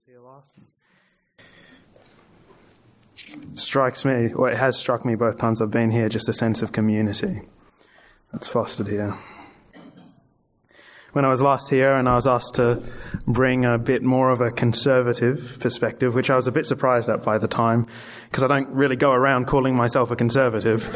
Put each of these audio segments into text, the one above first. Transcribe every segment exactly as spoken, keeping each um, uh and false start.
here last. Strikes me, or it has struck me both times I've been here, just a sense of community that's fostered here. When I was last here and I was asked to bring a bit more of a conservative perspective, which I was a bit surprised at by the time, because I don't really go around calling myself a conservative.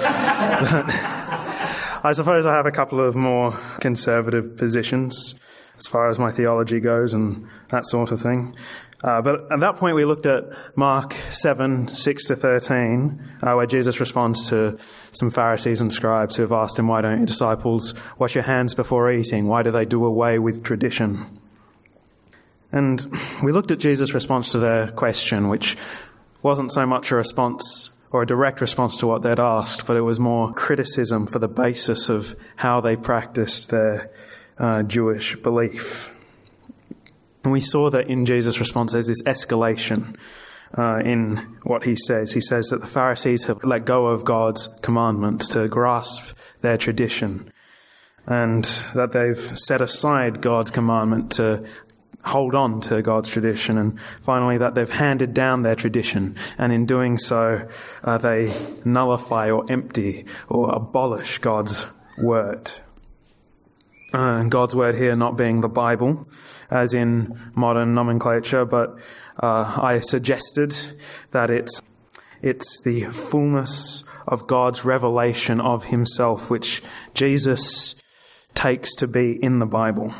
I suppose I have a couple of more conservative positions as far as my theology goes and that sort of thing. Uh, but at that point we looked at Mark seven, six to thirteen, uh, where Jesus responds to some Pharisees and scribes who have asked him, why don't your disciples wash your hands before eating? Why do they do away with tradition? And we looked at Jesus' response to their question, which wasn't so much a response or a direct response to what they'd asked, but it was more criticism for the basis of how they practiced their uh, Jewish belief. And we saw that in Jesus' response there's this escalation uh, in what he says. He says that the Pharisees have let go of God's commandment to grasp their tradition, and that they've set aside God's commandment to hold on to God's tradition, and finally that they've handed down their tradition, and in doing so uh, they nullify or empty or abolish God's word. Uh, and God's word here not being the Bible, as in modern nomenclature, but uh, I suggested that it's it's the fullness of God's revelation of himself, which Jesus takes to be in the Bible.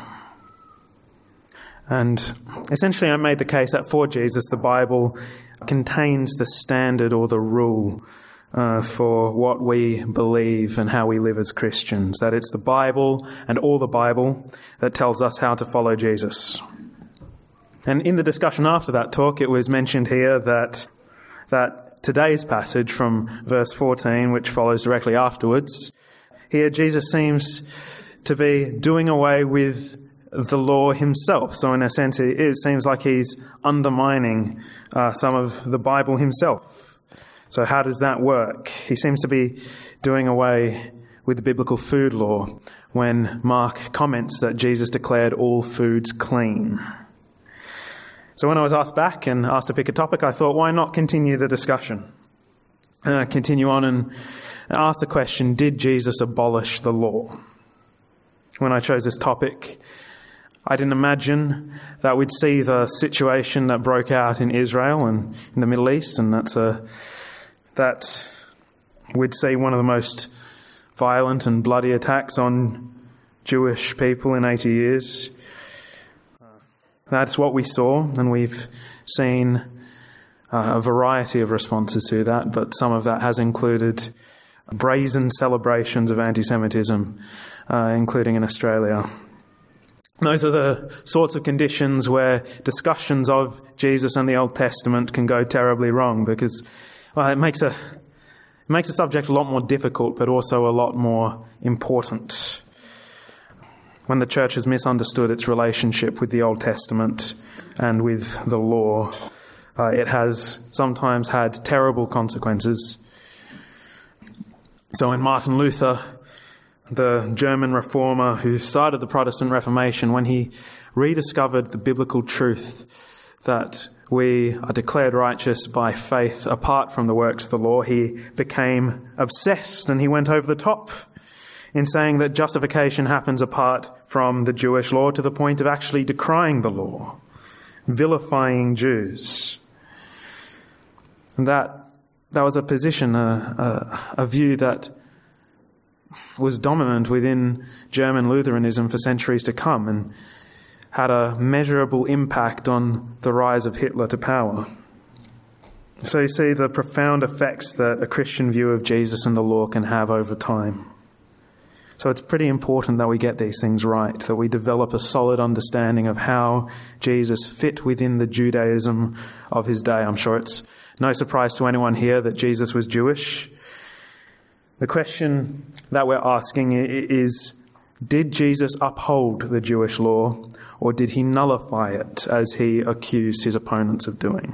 And essentially I made the case that for Jesus the Bible contains the standard or the rule Uh, for what we believe and how we live as Christians. That it's the Bible and all the Bible that tells us how to follow Jesus. And in the discussion after that talk, it was mentioned here that that today's passage from verse fourteen, which follows directly afterwards, here Jesus seems to be doing away with the law himself. So in a sense, it, it seems like he's undermining uh, some of the Bible himself. So how does that work? He seems to be doing away with the biblical food law when Mark comments that Jesus declared all foods clean. So when I was asked back and asked to pick a topic, I thought, why not continue the discussion? Uh, continue on and ask the question, did Jesus abolish the law? When I chose this topic, I didn't imagine that we'd see the situation that broke out in Israel and in the Middle East, and that's a that we'd see one of the most violent and bloody attacks on Jewish people in eighty years. That's what we saw, and we've seen uh, a variety of responses to that, but some of that has included brazen celebrations of anti-Semitism, uh, including in Australia. Those are the sorts of conditions where discussions of Jesus and the Old Testament can go terribly wrong, because well, it makes a it makes the subject a lot more difficult, but also a lot more important. When the church has misunderstood its relationship with the Old Testament and with the law, uh, it has sometimes had terrible consequences. So when Martin Luther, the German reformer who started the Protestant Reformation, when he rediscovered the biblical truth that we are declared righteous by faith apart from the works of the law, he became obsessed, and he went over the top in saying that justification happens apart from the Jewish law, to the point of actually decrying the law, vilifying Jews. And that that was a position, a, a, a view that was dominant within German Lutheranism for centuries to come, and had a measurable impact on the rise of Hitler to power. So you see the profound effects that a Christian view of Jesus and the law can have over time. So it's pretty important that we get these things right, that we develop a solid understanding of how Jesus fit within the Judaism of his day. I'm sure it's no surprise to anyone here that Jesus was Jewish. The question that we're asking is, did Jesus uphold the Jewish law, or did he nullify it as he accused his opponents of doing?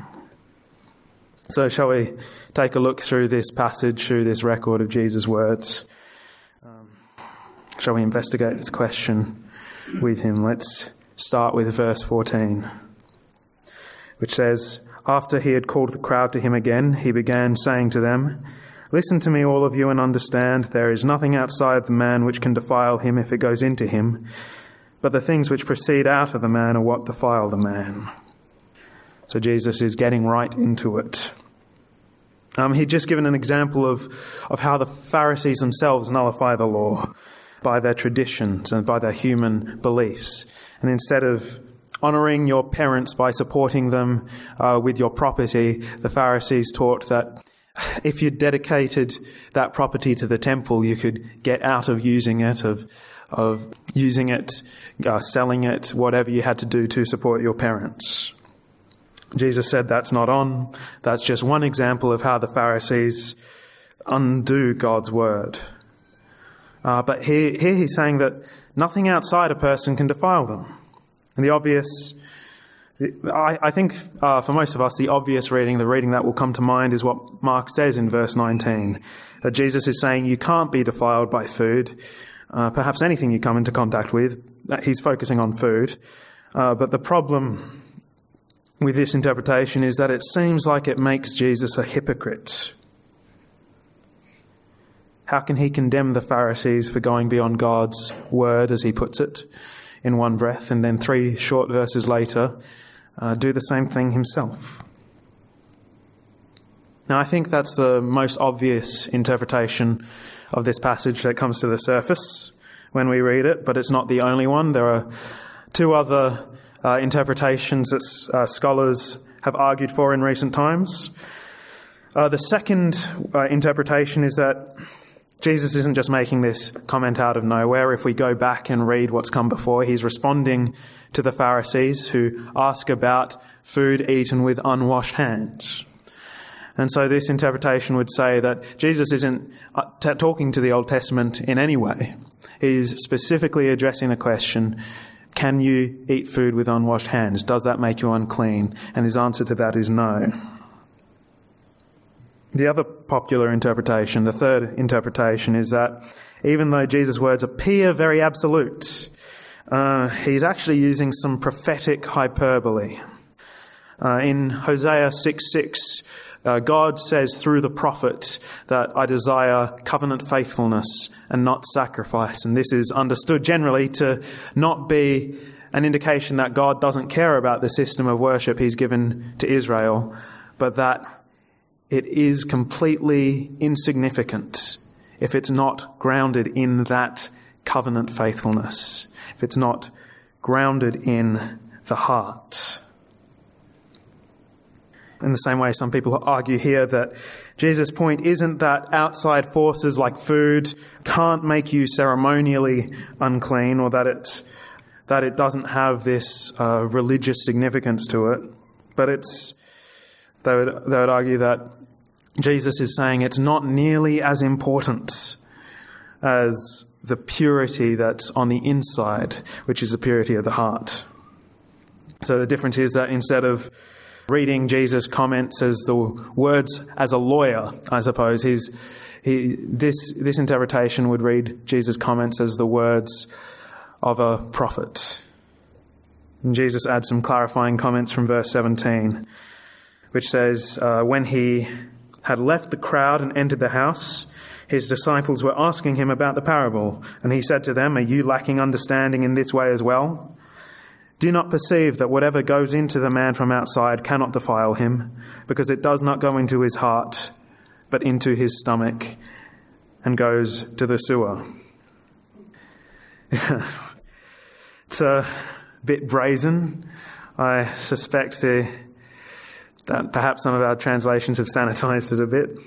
So shall we take a look through this passage, through this record of Jesus' words? Um, shall we investigate this question with him? Let's start with verse fourteen. which says, "After he had called the crowd to him again, he began saying to them, 'Listen to me, all of you, and understand, there is nothing outside the man which can defile him if it goes into him, but the things which proceed out of the man are what defile the man.'" So Jesus is getting right into it. Um, he'd just given an example of, of how the Pharisees themselves nullify the law by their traditions and by their human beliefs. And instead of honouring your parents by supporting them uh, with your property, the Pharisees taught that if you dedicated that property to the temple, you could get out of using it, of of using it, uh, selling it, whatever you had to do to support your parents. Jesus said that's not on. That's just one example of how the Pharisees undo God's word. Uh, but here, here he's saying that nothing outside a person can defile them. And the obvious, I, I think uh, for most of us, the obvious reading, the reading that will come to mind is what Mark says in verse nineteen. That Jesus is saying you can't be defiled by food. Uh, perhaps anything you come into contact with. He's focusing on food. Uh, but the problem with this interpretation is that it seems like it makes Jesus a hypocrite. How can he condemn the Pharisees for going beyond God's word, as he puts it, in one breath, and then three short verses later uh, do the same thing himself? Now, I think that's the most obvious interpretation of this passage that comes to the surface when we read it, but it's not the only one. There are two other uh, interpretations that uh, scholars have argued for in recent times. Uh, the second uh, interpretation is that Jesus isn't just making this comment out of nowhere. If we go back and read what's come before, he's responding to the Pharisees who ask about food eaten with unwashed hands. And so this interpretation would say that Jesus isn't t- talking to the Old Testament in any way. He's specifically addressing the question, can you eat food with unwashed hands? Does that make you unclean? And his answer to that is no. The other popular interpretation, the third interpretation, is that even though Jesus' words appear very absolute, uh, he's actually using some prophetic hyperbole. Uh, in Hosea six six, uh, God says through the prophet that I desire covenant faithfulness and not sacrifice. And this is understood generally to not be an indication that God doesn't care about the system of worship he's given to Israel, but that it is completely insignificant if it's not grounded in that covenant faithfulness, if it's not grounded in the heart. In the same way, some people argue here that Jesus' point isn't that outside forces like food can't make you ceremonially unclean, or that it's that it doesn't have this uh, religious significance to it, but it's They would, they would argue that Jesus is saying it's not nearly as important as the purity that's on the inside, which is the purity of the heart. So the difference is that instead of reading Jesus' comments as the words as a lawyer, I suppose, he's, he, this, this interpretation would read Jesus' comments as the words of a prophet. And Jesus adds some clarifying comments from verse seventeen. Which says, uh, when he had left the crowd and entered the house, his disciples were asking him about the parable. And he said to them, are you lacking understanding in this way as well? Do you not perceive that whatever goes into the man from outside cannot defile him, because it does not go into his heart, but into his stomach, and goes to the sewer? It's a bit brazen. I suspect the that perhaps some of our translations have sanitized it a bit.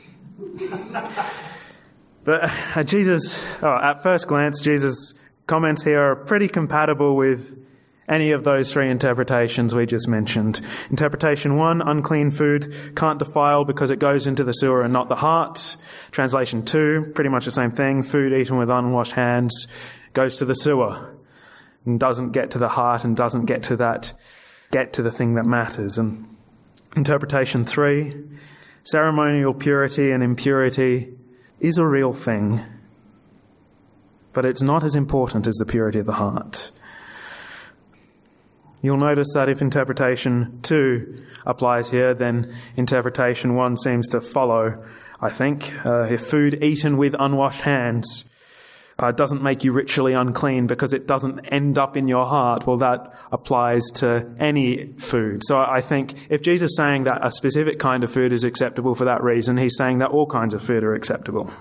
But uh, Jesus, oh, at first glance, Jesus' comments here are pretty compatible with any of those three interpretations we just mentioned. Interpretation one, unclean food can't defile because it goes into the sewer and not the heart. Translation two, pretty much the same thing. Food eaten with unwashed hands goes to the sewer and doesn't get to the heart and doesn't get to that, get to the thing that matters. And interpretation three, ceremonial purity and impurity is a real thing, but it's not as important as the purity of the heart. You'll notice that if interpretation two applies here, then interpretation one seems to follow, I think. Uh, if food eaten with unwashed hands uh, doesn't make you ritually unclean because it doesn't end up in your heart, well, that applies to any food. So I think if Jesus is saying that a specific kind of food is acceptable for that reason, he's saying that all kinds of food are acceptable.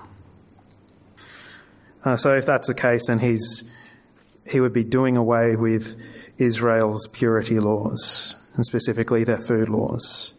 Uh, so if that's the case, then he's he would be doing away with Israel's purity laws, and specifically their food laws.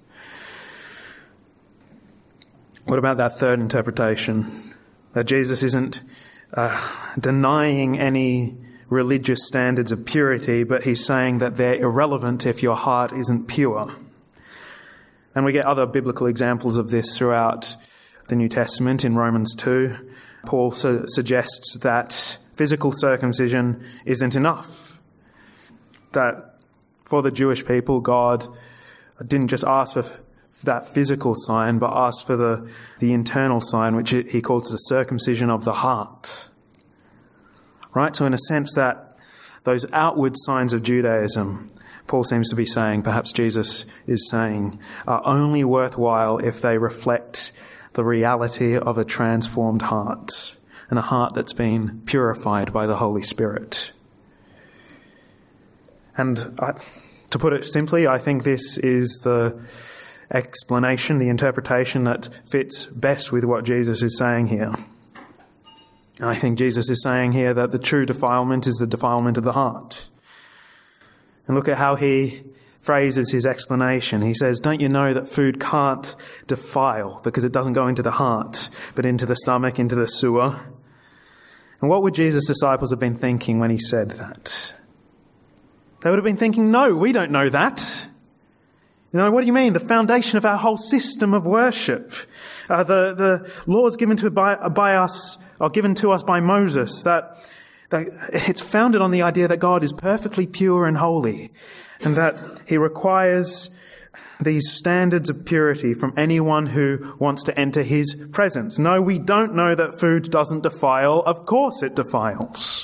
What about that third interpretation? That Jesus isn't uh, denying any religious standards of purity, but he's saying that they're irrelevant if your heart isn't pure. And we get other biblical examples of this throughout the New Testament. In Romans two, Paul su- suggests that physical circumcision isn't enough. That for the Jewish people, God didn't just ask for that physical sign, but asked for the, the internal sign, which he calls the circumcision of the heart. Right? So in a sense that those outward signs of Judaism, Paul seems to be saying, perhaps Jesus is saying, are only worthwhile if they reflect the reality of a transformed heart, and a heart that's been purified by the Holy Spirit. And I, to put it simply, I think this is the explanation, the interpretation that fits best with what Jesus is saying here. I think Jesus is saying here that the true defilement is the defilement of the heart. And look at how he phrases his explanation. He says, don't you know that food can't defile because it doesn't go into the heart, but into the stomach, into the sewer? And what would Jesus' disciples have been thinking when he said that? They would have been thinking, no, we don't know that. You know, what do you mean? The foundation of our whole system of worship. Uh, the, the laws given to by, by us are given to us by Moses. That, that it's founded on the idea that God is perfectly pure and holy, and that he requires these standards of purity from anyone who wants to enter his presence. No, we don't know that food doesn't defile. Of course it defiles.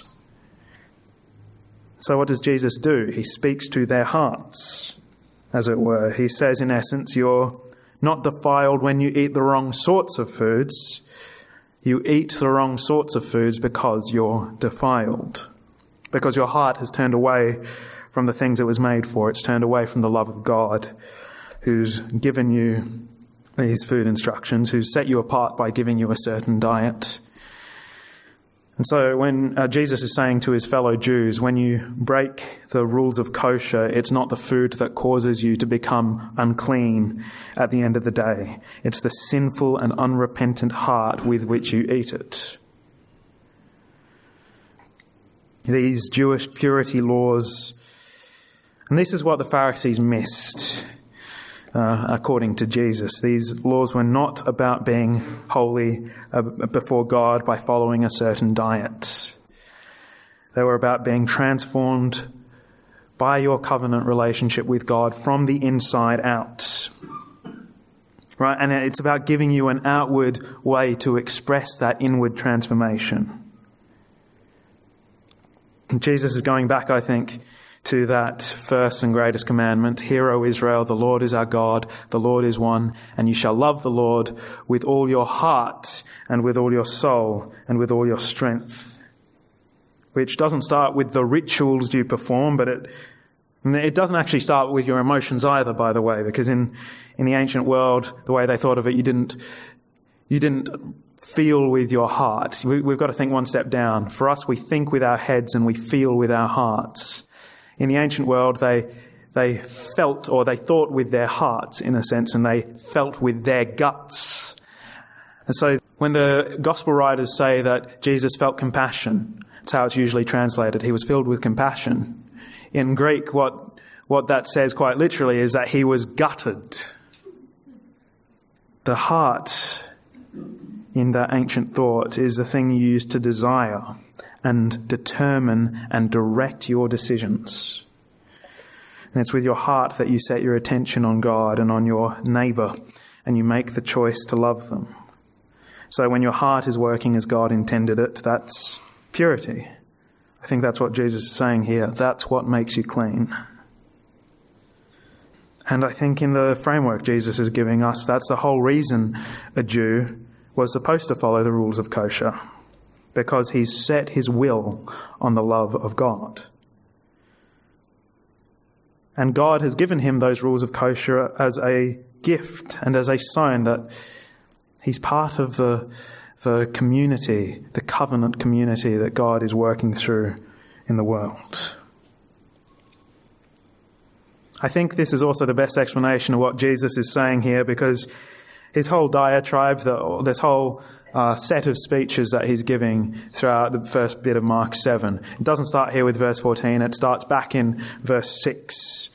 So what does Jesus do? He speaks to their hearts, as it were. He says, in essence, you're not defiled when you eat the wrong sorts of foods. You eat the wrong sorts of foods because you're defiled. Because your heart has turned away from the things it was made for. It's turned away from the love of God, who's given you these food instructions, who's set you apart by giving you a certain diet. And so when uh, Jesus is saying to his fellow Jews, when you break the rules of kosher, it's not the food that causes you to become unclean at the end of the day. It's the sinful and unrepentant heart with which you eat it. These Jewish purity laws, and this is what the Pharisees missed. Uh, according to Jesus, these laws were not about being holy uh, before God by following a certain diet. They were about being transformed by your covenant relationship with God from the inside out. Right? And it's about giving you an outward way to express that inward transformation. And Jesus is going back, I think, to that first and greatest commandment. Hear, O Israel, the Lord is our God, the Lord is one, and you shall love the Lord with all your heart and with all your soul and with all your strength. Which doesn't start with the rituals you perform, but it it doesn't actually start with your emotions either, by the way, because in, in the ancient world, the way they thought of it, you didn't you didn't feel with your heart. We, we've got to think one step down. For us, we think with our heads and we feel with our hearts. In the ancient world, they they felt, or they thought with their hearts, in a sense, and they felt with their guts. And so when the gospel writers say that Jesus felt compassion, that's how it's usually translated. He was filled with compassion. In Greek, what what that says quite literally is that he was gutted. The heart, in that ancient thought, is the thing you use to desire and determine and direct your decisions. And it's with your heart that you set your attention on God and on your neighbour, and you make the choice to love them. So when your heart is working as God intended it, that's purity. I think that's what Jesus is saying here. That's what makes you clean. And I think in the framework Jesus is giving us, that's the whole reason a Jew was supposed to follow the rules of kosher, because he's set his will on the love of God. And God has given him those rules of kosher as a gift and as a sign that he's part of the, the community, the covenant community that God is working through in the world. I think this is also the best explanation of what Jesus is saying here, because his whole diatribe, the, this whole uh, set of speeches that he's giving throughout the first bit of Mark seven, it doesn't start here with verse fourteen, it starts back in verse six.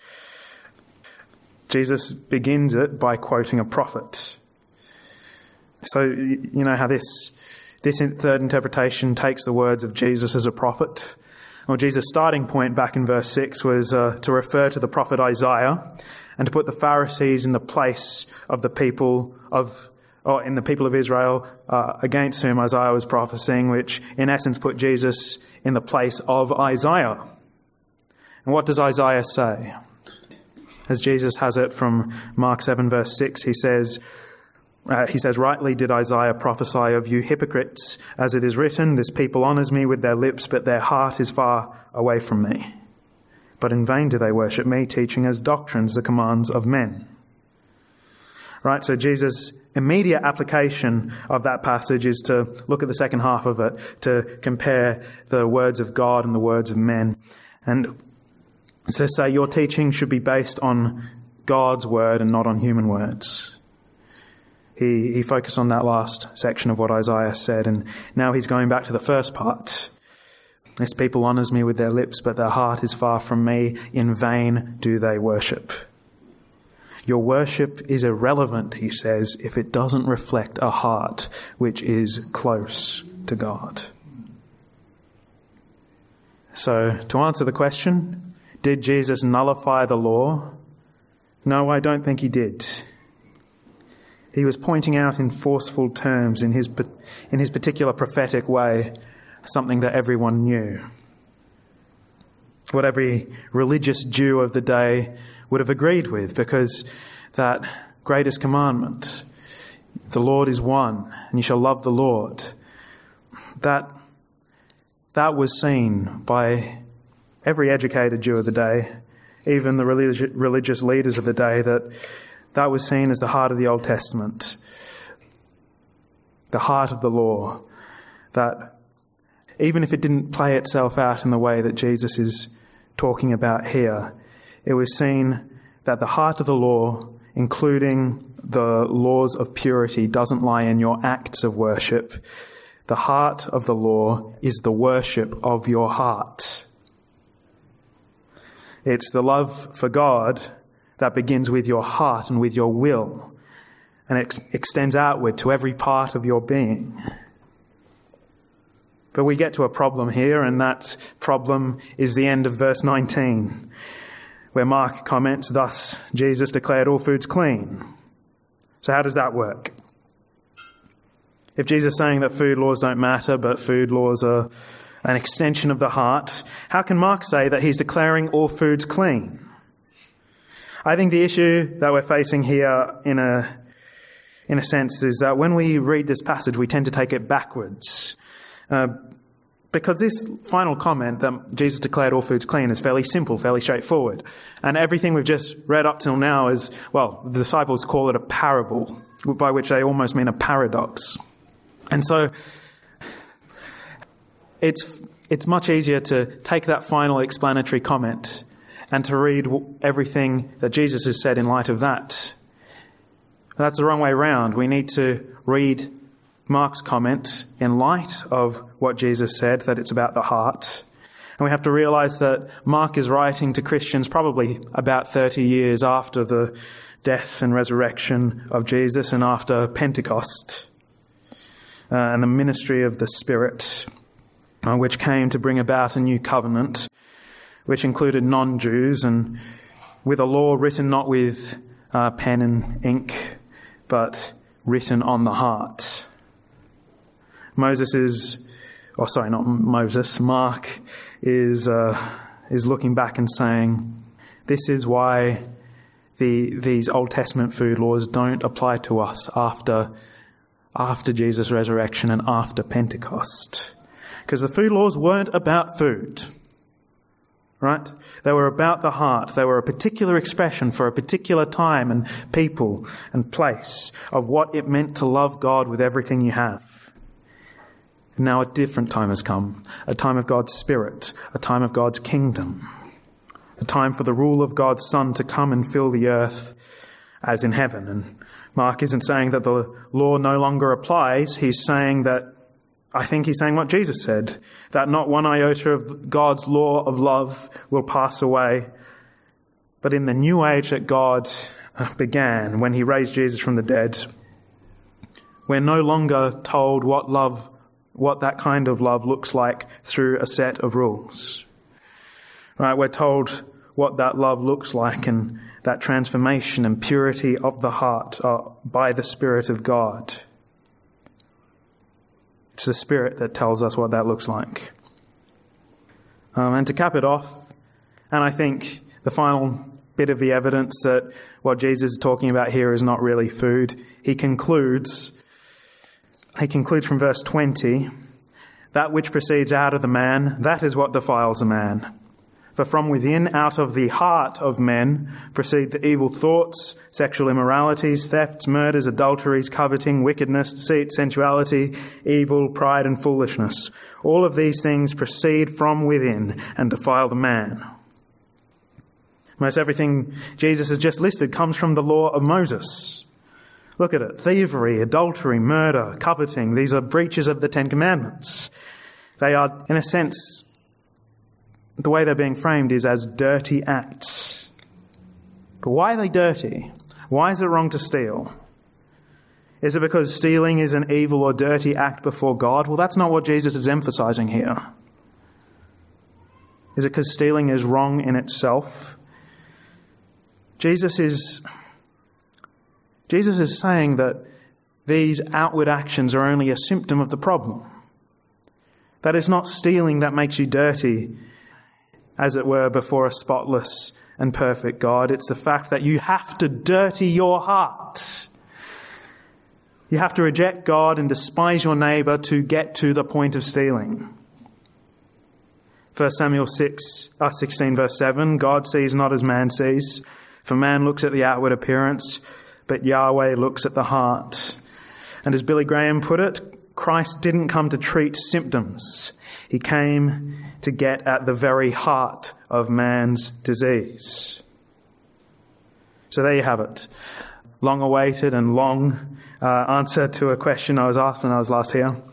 Jesus begins it by quoting a prophet. So you know how this, this third interpretation takes the words of Jesus as a prophet. Well, Jesus' starting point back in verse six was uh, to refer to the prophet Isaiah and to put the Pharisees in the place of the people of, or in the people of Israel uh, against whom Isaiah was prophesying, which in essence put Jesus in the place of Isaiah. And what does Isaiah say? As Jesus has it from Mark seven verse six, he says, Uh, he says, rightly did Isaiah prophesy of you hypocrites, as it is written, this people honours me with their lips, but their heart is far away from me. But in vain do they worship me, teaching as doctrines the commands of men. Right, so Jesus' immediate application of that passage is to look at the second half of it, to compare the words of God and the words of men. And so say your teaching should be based on God's word and not on human words. He, he focused on that last section of what Isaiah said, and now he's going back to the first part. This people honours me with their lips, but their heart is far from me. In vain do they worship. Your worship is irrelevant, he says, if it doesn't reflect a heart which is close to God. So, to answer the question, did Jesus nullify the law? No, I don't think he did. He was pointing out in forceful terms, in his in his particular prophetic way, something that everyone knew. What every religious Jew of the day would have agreed with, because that greatest commandment, the Lord is one, and you shall love the Lord, that, that was seen by every educated Jew of the day, even the religi- religious leaders of the day, that That was seen as the heart of the Old Testament, the heart of the law, that even if it didn't play itself out in the way that Jesus is talking about here, it was seen that the heart of the law, including the laws of purity, doesn't lie in your acts of worship. The heart of the law is the worship of your heart. It's the love for God that begins with your heart and with your will, and it ex- extends outward to every part of your being. But we get to a problem here, and that problem is the end of verse nineteen, where Mark comments, thus Jesus declared all foods clean. So how does that work? If Jesus is saying that food laws don't matter, but food laws are an extension of the heart, how can Mark say that he's declaring all foods clean? I think the issue that we're facing here in a in a sense is that when we read this passage, we tend to take it backwards. Uh, because this final comment that Jesus declared all foods clean is fairly simple, fairly straightforward. And everything we've just read up till now is, well, the disciples call it a parable, by which they almost mean a paradox. And so it's it's much easier to take that final explanatory comment and to read everything that Jesus has said in light of that. That's the wrong way round. We need to read Mark's comment in light of what Jesus said, that it's about the heart. And we have to realise that Mark is writing to Christians probably about thirty years after the death and resurrection of Jesus and after Pentecost uh, and the ministry of the Spirit, uh, which came to bring about a new covenant, which included non-Jews, and with a law written not with uh, pen and ink, but written on the heart. Moses is, or sorry, not Moses, Mark is uh, is looking back and saying, this is why the these Old Testament food laws don't apply to us after after Jesus' resurrection and after Pentecost. Because the food laws weren't about food. Right? They were about the heart. They were a particular expression for a particular time and people and place of what it meant to love God with everything you have. And now a different time has come. A time of God's Spirit. A time of God's kingdom. A time for the rule of God's Son to come and fill the earth as in heaven. And Mark isn't saying that the law no longer applies. He's saying that I think he's saying what Jesus said, that not one iota of God's law of love will pass away. But in the new age that God began, when he raised Jesus from the dead, we're no longer told what love, what that kind of love looks like through a set of rules. Right? We're told what that love looks like and that transformation and purity of the heart uh, by the Spirit of God. It's the Spirit that tells us what that looks like. Um, and to cap it off, and I think the final bit of the evidence that what Jesus is talking about here is not really food, he concludes, he concludes from verse twenty, that which proceeds out of the man, that is what defiles a man. For from within, out of the heart of men, proceed the evil thoughts, sexual immoralities, thefts, murders, adulteries, coveting, wickedness, deceit, sensuality, evil, pride and foolishness. All of these things proceed from within and defile the man. Most everything Jesus has just listed comes from the law of Moses. Look at it. Thievery, adultery, murder, coveting. These are breaches of the Ten Commandments. They are, in a sense, the way they're being framed is as dirty acts. But why are they dirty? Why is it wrong to steal? Is it because stealing is an evil or dirty act before God? Well, that's not what Jesus is emphasizing here. Is it because stealing is wrong in itself? Jesus is, Jesus is saying that these outward actions are only a symptom of the problem. That it's not stealing that makes you dirty, as it were, before a spotless and perfect God. It's the fact that you have to dirty your heart. You have to reject God and despise your neighbour to get to the point of stealing. First Samuel six, uh, sixteen verse seven, God sees not as man sees, for man looks at the outward appearance, but Yahweh looks at the heart. And as Billy Graham put it, Christ didn't come to treat symptoms. He came to get at the very heart of man's disease. So there you have it. Long awaited and long uh, answer to a question I was asked when I was last here.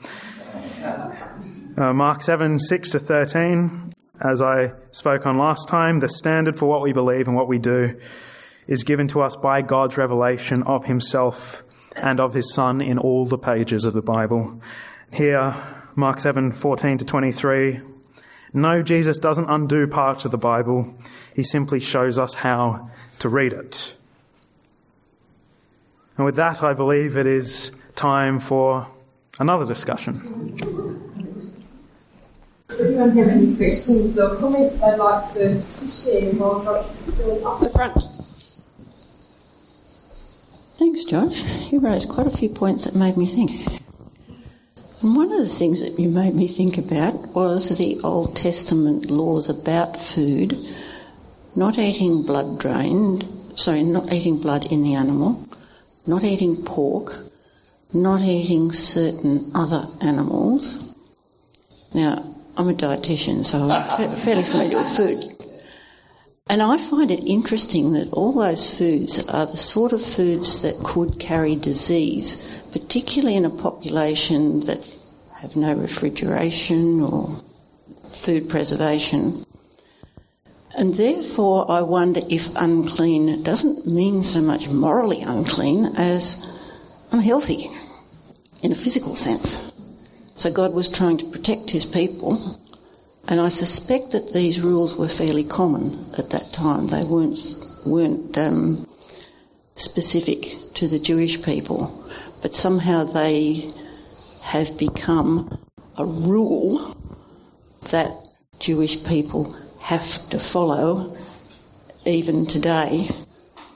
Uh, Mark seven, six to thirteen, as I spoke on last time, the standard for what we believe and what we do is given to us by God's revelation of himself and of his Son in all the pages of the Bible. Here, Mark seven, fourteen to twenty-three. No, Jesus doesn't undo parts of the Bible. He simply shows us how to read it. And with that, I believe it is time for another discussion. Does anyone have any questions or comments they'd like to share while Josh is still up the front? Thanks, Josh. You raised quite a few points that made me think. And one of the things that you made me think about was the Old Testament laws about food, not eating blood drained, sorry, not eating blood in the animal, not eating pork, not eating certain other animals. Now, I'm a dietitian, so I'm fairly familiar with food. And I find it interesting that all those foods are the sort of foods that could carry disease, particularly in a population that have no refrigeration or food preservation. And therefore I wonder if unclean doesn't mean so much morally unclean as unhealthy in a physical sense. So God was trying to protect his people, and I suspect that these rules were fairly common at that time. They weren't weren't um, specific to the Jewish people, but somehow they have become a rule that Jewish people have to follow even today.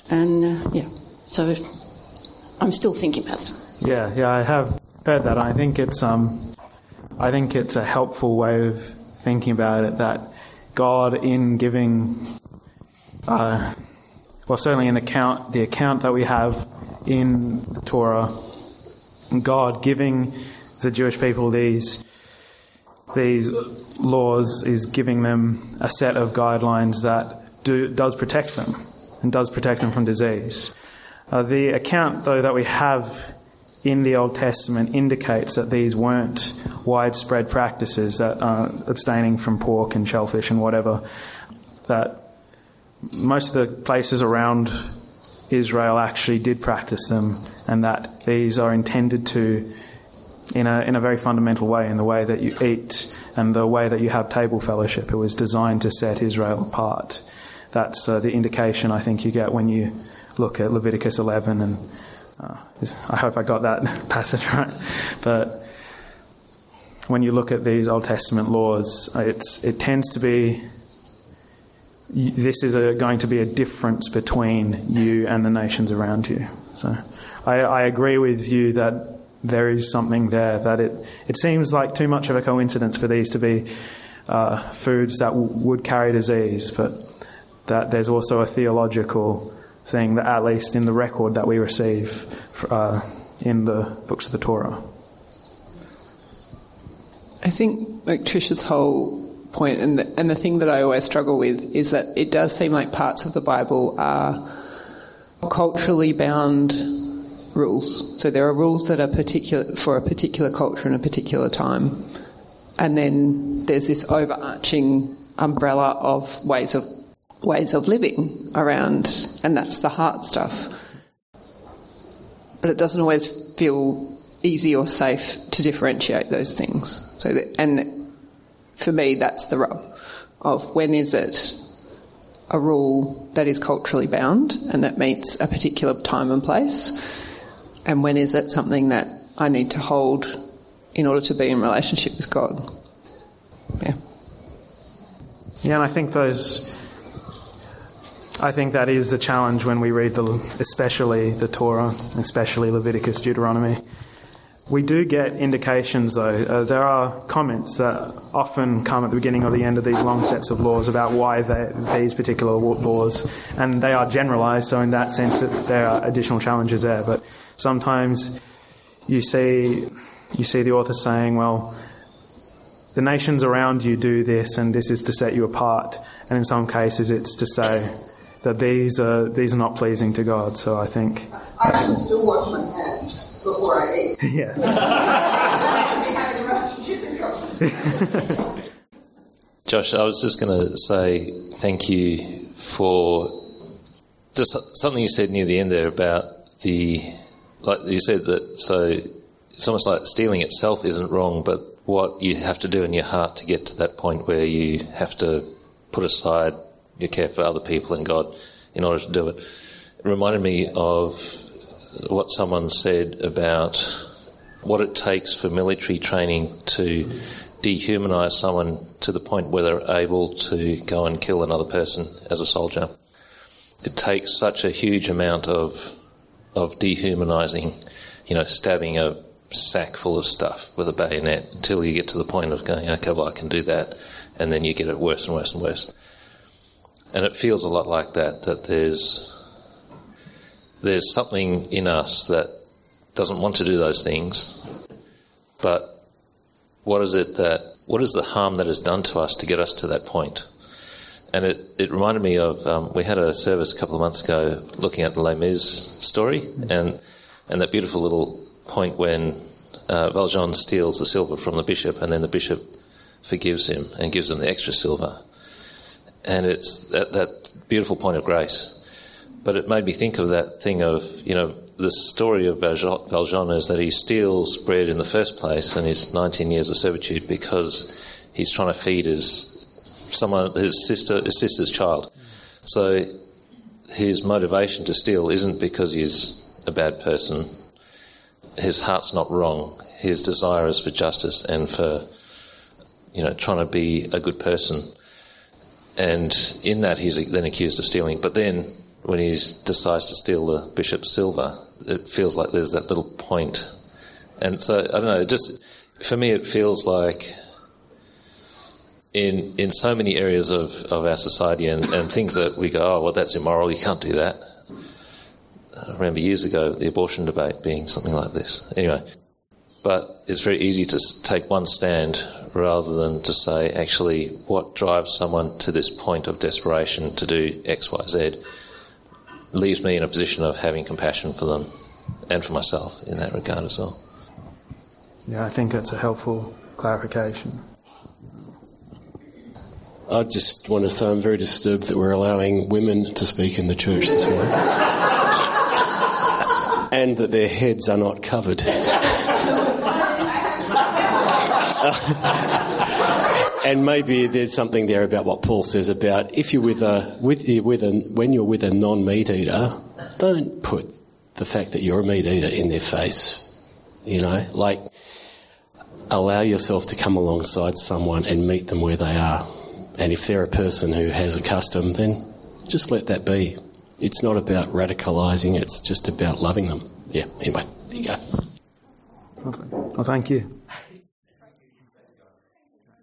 And, uh, yeah, so I'm still thinking about that. Yeah, yeah, I have heard that. I think it's um, I think it's a helpful way of thinking about it, that God, in giving, uh, well, certainly in the account, the account that we have in the Torah, God giving the Jewish people these these laws is giving them a set of guidelines that do, does protect them and does protect them from disease. Uh, the account, though, that we have in the Old Testament indicates that these weren't widespread practices, that uh, abstaining from pork and shellfish and whatever, that most of the places around Israel actually did practice them, and that these are intended to, in a in a very fundamental way, in the way that you eat and the way that you have table fellowship. It was designed to set Israel apart. That's uh, the indication I think you get when you look at Leviticus eleven, and uh, I hope I got that passage right. But when you look at these Old Testament laws, it's it tends to be, this is a, going to be a difference between you and the nations around you. So I, I agree with you that there is something there, that it, it seems like too much of a coincidence for these to be uh, foods that w- would carry disease, but that there's also a theological thing, that at least in the record that we receive uh, in the books of the Torah. I think, like Trish's whole point, and the, and the thing that I always struggle with, is that it does seem like parts of the Bible are culturally bound rules. So there are rules that are particular for a particular culture and a particular time, and then there's this overarching umbrella of ways of ways of living around, and that's the hard stuff. But it doesn't always feel easy or safe to differentiate those things. So, that, and for me, that's the rub of when is it a rule that is culturally bound and that meets a particular time and place, and when is it something that I need to hold in order to be in relationship with God. Yeah. Yeah, and I think those. I think that is the challenge when we read the, especially the Torah, especially Leviticus, Deuteronomy. We do get indications, though. Uh, there are comments that often come at the beginning or the end of these long sets of laws about why they, these particular laws, and they are generalised, so in that sense that there are additional challenges there. But sometimes you see you see the author saying, well, the nations around you do this, and this is to set you apart. And in some cases it's to say that these are these are not pleasing to God. So I think I can still wash my hands before I eat. Yeah. Josh, I was just going to say thank you for just something you said near the end there about the, like you said that, so it's almost like stealing itself isn't wrong, but what you have to do in your heart to get to that point where you have to put aside your care for other people and God in order to do it. It reminded me of what someone said about what it takes for military training to dehumanise someone to the point where they're able to go and kill another person as a soldier. It takes such a huge amount of of dehumanising, you know, stabbing a sack full of stuff with a bayonet until you get to the point of going, okay, well, I can do that, and then you get it worse and worse and worse. And it feels a lot like that, that there's there's something in us that doesn't want to do those things, but what is it that, what is the harm that is done to us to get us to that point? And it, it reminded me of, um, we had a service a couple of months ago looking at the Les Mis story, and and that beautiful little point when uh, Valjean steals the silver from the bishop, and then the bishop forgives him and gives him the extra silver. And it's that, that beautiful point of grace. But it made me think of that thing of, you know, the story of Valjean is that he steals bread in the first place and his nineteen years of servitude because he's trying to feed his someone, his sister, his sister's child. So his motivation to steal isn't because he's a bad person. His heart's not wrong. His desire is for justice and for, you know, trying to be a good person. And in that he's then accused of stealing. But then when he decides to steal the bishop's silver, it feels like there's that little point. And so, I don't know, it just, for me it feels like in in so many areas of, of our society and, and things that we go, oh, well, that's immoral, you can't do that. I remember years ago the abortion debate being something like this. Anyway, but it's very easy to take one stand rather than to say, actually, what drives someone to this point of desperation to do X, Y, Z leaves me in a position of having compassion for them and for myself in that regard as well. Yeah, I think that's a helpful clarification. I just want to say I'm very disturbed that we're allowing women to speak in the church this morning. And that their heads are not covered. And maybe there's something there about what Paul says about if you're with a with with a when you're with a non-meat eater, don't put the fact that you're a meat eater in their face. You know, like allow yourself to come alongside someone and meet them where they are. And if they're a person who has a custom, then just let that be. It's not about radicalising, it's just about loving them. Yeah, anyway, there you go. Well, thank you.